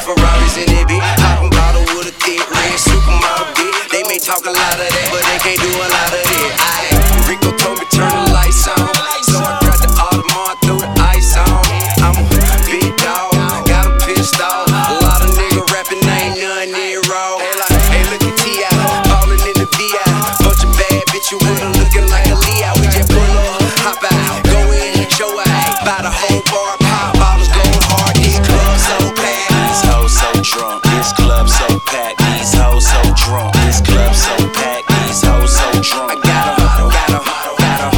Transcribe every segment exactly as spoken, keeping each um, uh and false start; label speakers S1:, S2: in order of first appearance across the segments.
S1: Ferraris in it, bitch. Poppin' bottle with a thick red supermodel, bitch. They may talk a lot of that, but they can't do a lot of it. Aye, Rico told me turn the lights on, so I grabbed the Audemars, threw the ice on. I'm a big dog, got a pissed off. A lot of niggas rapping, ain't none near raw. Hey, look at T I, ballin' in the V I. Bunch of bad bitch, you with her looking like a Leo. We just pull up, hop out, go in, show out. Buy the whole bar, pop bottles, going hard. This club so packed, these hoes so drunk. This club so packed, these hoes so drunk. This club so packed, these hoes so drunk. I got 'em, got 'em, got 'em, got 'em.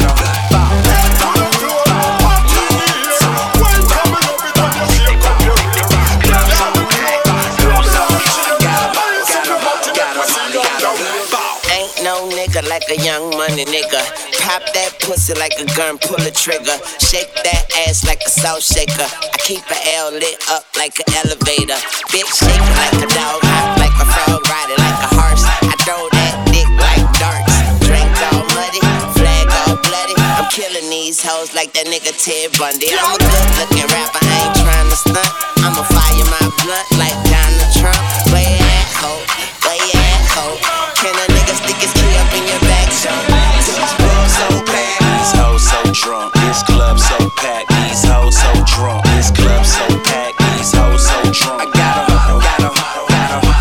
S1: Like a young money nigga. Pop that pussy like a gun, pull a trigger. Shake that ass like a salt shaker. I keep a L lit up like an elevator. Bitch shaking like a dog, hop like a frog, riding like a horse. I throw that dick like darts. Drink all muddy, flag all bloody. I'm killing these hoes like that nigga Ted Bundy. I'm a good looking rapper, I ain't trying to stunt. I'ma fire my blunt like Donald Trump. Where you at, ho? Where you at, ho? Can a nigga stick his key up in your back? So, this club so packed, these hoes so drunk. This club so packed, these hoes so drunk. This club so packed, these hoes so drunk. I got 'em, got 'em, got 'em, got 'em.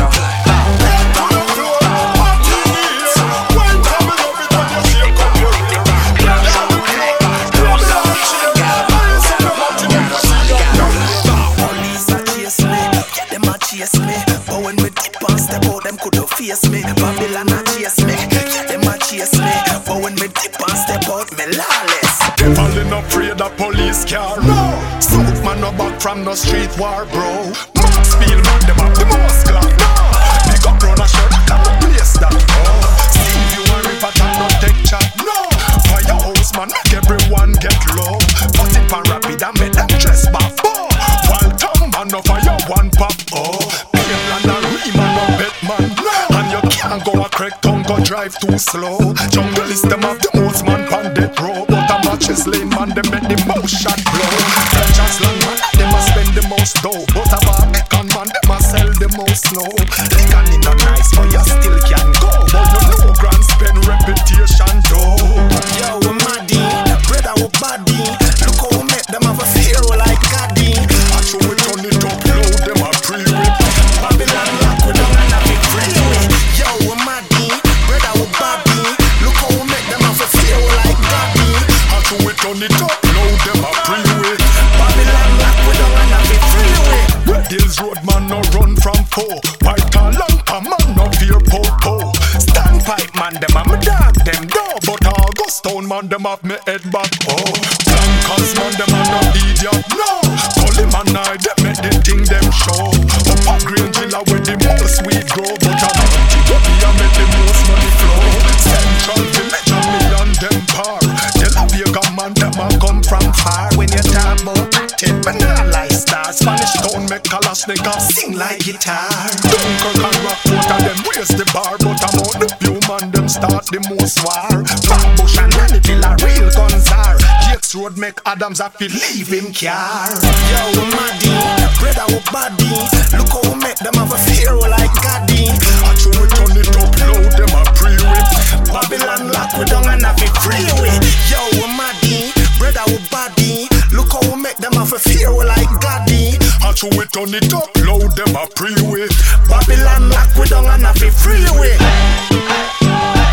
S2: Police a chase me, them a chase me. But when me dip and step out, them couldn't face me. Babylon a chase me, them a chase me. But when me dip and step out, me lawless.
S3: Falling afraid of police car. No, South man no back from no street war, bro. Maxfield man them have the most clock. No, big up run a shirt, got the place that. Oh, see you a rip at and no take chat. No, firehouse man make everyone get low. Put it pan rapid and make them dress back. Oh, while tongue man no fire one pop. Oh, Bill and a Reem and no bet man. No, and you can't go a crack tongue go drive too slow. Jungle is them have the most man pan dead row. Matches lane man, they make the most shot blow. Just long man, they must spend the most dough. But about econ man, they must sell the most snow. Liquor in no nice, but you still can go. But you know grand spend reputation though.
S2: Yo, we maddy, brother we body. Look how we make them have a fear like Gaddy.
S3: I show we turn it up low, them a pre-whip.
S2: Babylon lock we down and have it free with. Yo, we maddy, brother we body. Look how we make them have a fear like Gaddy.
S3: We turn it up, loud them a pre-way.
S2: Babylon lock we down and have it free way.
S3: Red Hills Road man no run from foe. White and Lanka man no fear po-po. Standpipe man them a me dog them door. But August Town man them have me head back. Oh, Blancas man them a no idiot. No, Gully man I them make the thing them show. Up a green chilla with the most sweet grow. But a mounty go me a make the most money flow. Central Village and me and them par. Vega man, them a come from far. When you talk about acting, but not like stars. Spanish town make Kalashnikov sing like guitar. Dunkirk and Rockport and them raise the bar. But among the few man, them start the most war. Flatbush and Nannyville are real guns are. Jakes Road make Adams have to leave him car.
S2: Yo, we maddy, brother we body. Look how we make them have a fear like Gaddy.
S3: I show we turn it up low, them a pre-whip.
S2: Babylon lock we down and have it free with. Yo, we maddy, brother we body. Look how we make them have a fear like Gaddy.
S3: I show we turn it up low, them a pre-whip.
S2: Babylon lock we down and have it free with.